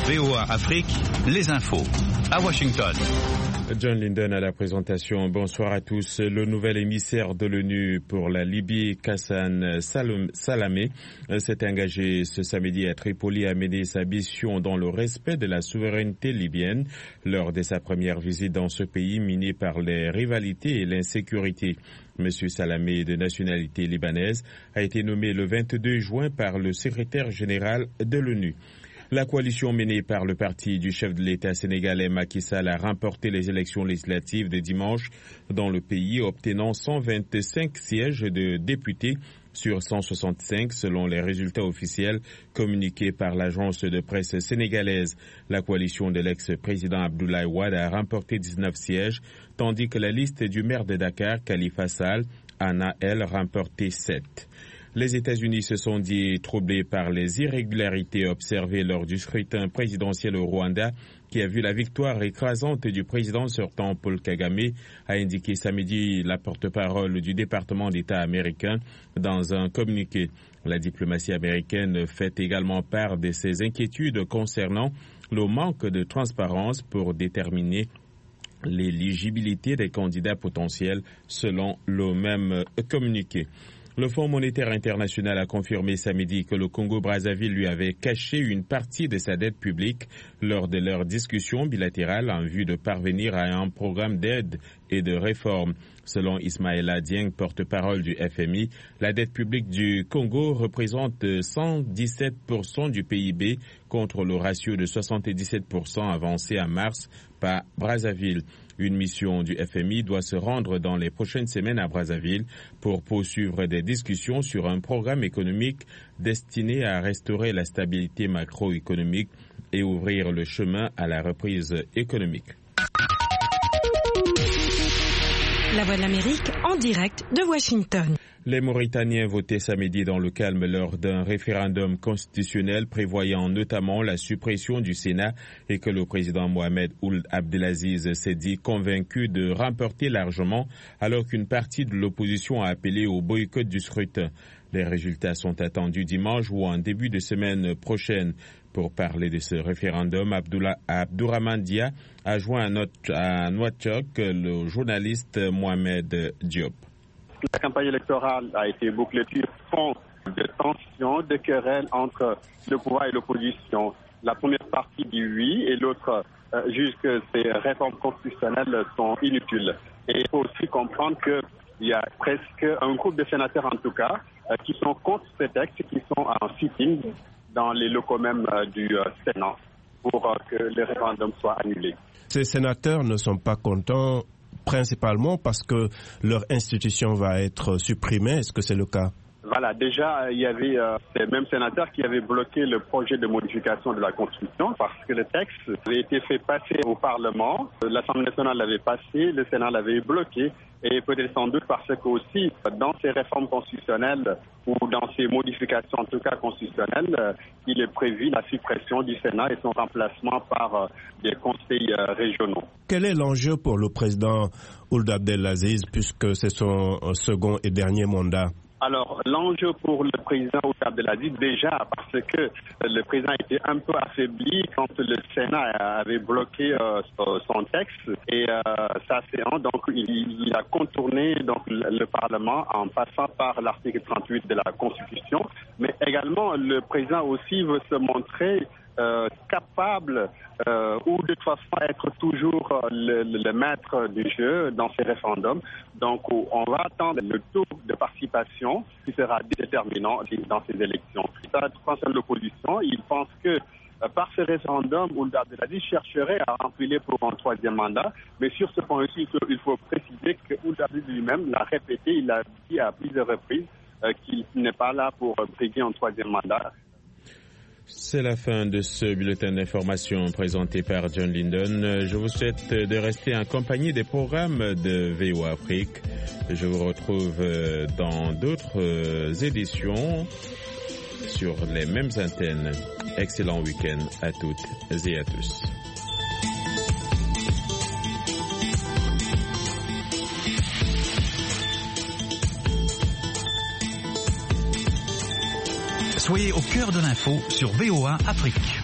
VOA Afrique, les infos. À Washington. John Linden à la présentation. Bonsoir à tous. Le nouvel émissaire de l'ONU pour la Libye, Ghassan Salamé, s'est engagé ce samedi à Tripoli à mener sa mission dans le respect de la souveraineté libyenne lors de sa première visite dans ce pays miné par les rivalités et l'insécurité. Monsieur Salamé, de nationalité libanaise, a été nommé le 22 juin par le secrétaire général de l'ONU. La coalition menée par le parti du chef de l'État sénégalais Macky Sall a remporté les élections législatives de dimanche dans le pays, obtenant 125 sièges de députés sur 165 selon les résultats officiels communiqués par l'agence de presse sénégalaise. La coalition de l'ex-président Abdoulaye Wade a remporté 19 sièges, tandis que la liste du maire de Dakar, Khalifa Sall, en a, elle, remporté 7. Les États-Unis se sont dit troublés par les irrégularités observées lors du scrutin présidentiel au Rwanda, qui a vu la victoire écrasante du président sortant Paul Kagame, a indiqué samedi la porte-parole du département d'État américain dans un communiqué. La diplomatie américaine fait également part de ses inquiétudes concernant le manque de transparence pour déterminer l'éligibilité des candidats potentiels selon le même communiqué. Le Fonds monétaire international a confirmé samedi que le Congo-Brazzaville lui avait caché une partie de sa dette publique lors de leurs discussions bilatérales en vue de parvenir à un programme d'aide et de réforme. Selon Ismaïla Dieng, porte-parole du FMI, la dette publique du Congo représente 117% du PIB contre le ratio de 77% avancé en mars par Brazzaville. Une mission du FMI doit se rendre dans les prochaines semaines à Brazzaville pour poursuivre des discussions sur un programme économique destiné à restaurer la stabilité macroéconomique et ouvrir le chemin à la reprise économique. La Voix de l'Amérique en direct de Washington. Les Mauritaniens votaient samedi dans le calme lors d'un référendum constitutionnel prévoyant notamment la suppression du Sénat et que le président Mohamed Ould Abdelaziz s'est dit convaincu de remporter largement alors qu'une partie de l'opposition a appelé au boycott du scrutin. Les résultats sont attendus dimanche ou en début de semaine prochaine. Pour parler de ce référendum, Abdourahmane Dia a joint à Nouakchott le journaliste Mohamed Diop. La campagne électorale a été bouclée sur fond de tensions, de querelles entre le pouvoir et l'opposition. La première partie dit oui et l'autre juge que ces réformes constitutionnelles sont inutiles. Et il faut aussi comprendre qu'il y a presque un groupe de sénateurs en tout cas qui sont contre ces textes, qui sont en sitting dans les locaux même du Sénat pour que le référendum soit annulé. Ces sénateurs ne sont pas contents principalement parce que leur institution va être supprimée. Est-ce que c'est le cas? Voilà, déjà, il y avait ces mêmes sénateurs qui avaient bloqué le projet de modification de la Constitution parce que le texte avait été fait passer au Parlement. L'Assemblée nationale l'avait passé, le Sénat l'avait bloqué. Et peut-être sans doute parce que aussi, dans ces réformes constitutionnelles ou dans ces modifications, en tout cas constitutionnelles, il est prévu la suppression du Sénat et son remplacement par des conseils régionaux. Quel est l'enjeu pour le président Ould Abdelaziz puisque c'est son second et dernier mandat? Alors, l'enjeu pour le président Ould Abdelaziz, déjà, parce que le président était un peu affaibli quand le Sénat avait bloqué son texte et sa séance, donc il a contourné donc, le Parlement en passant par l'article 38 de la Constitution, mais également le président aussi veut se montrer capable ou de toute façon être toujours le maître du jeu dans ces référendums. Donc on va attendre le taux de participation qui sera déterminant dans ces élections. Ça concerne l'opposition. Il pense que par ce référendum, Ould Abdelaziz chercherait à remplir pour un troisième mandat. Mais sur ce point aussi, il faut préciser que Ould Abdelaziz lui-même l'a répété, il a dit à plusieurs reprises qu'il n'est pas là pour briguer un troisième mandat. C'est la fin de ce bulletin d'information présenté par John Linden. Je vous souhaite de rester en compagnie des programmes de VOA Afrique. Je vous retrouve dans d'autres éditions sur les mêmes antennes. Excellent week-end à toutes et à tous. Soyez au cœur de l'info sur VOA Afrique.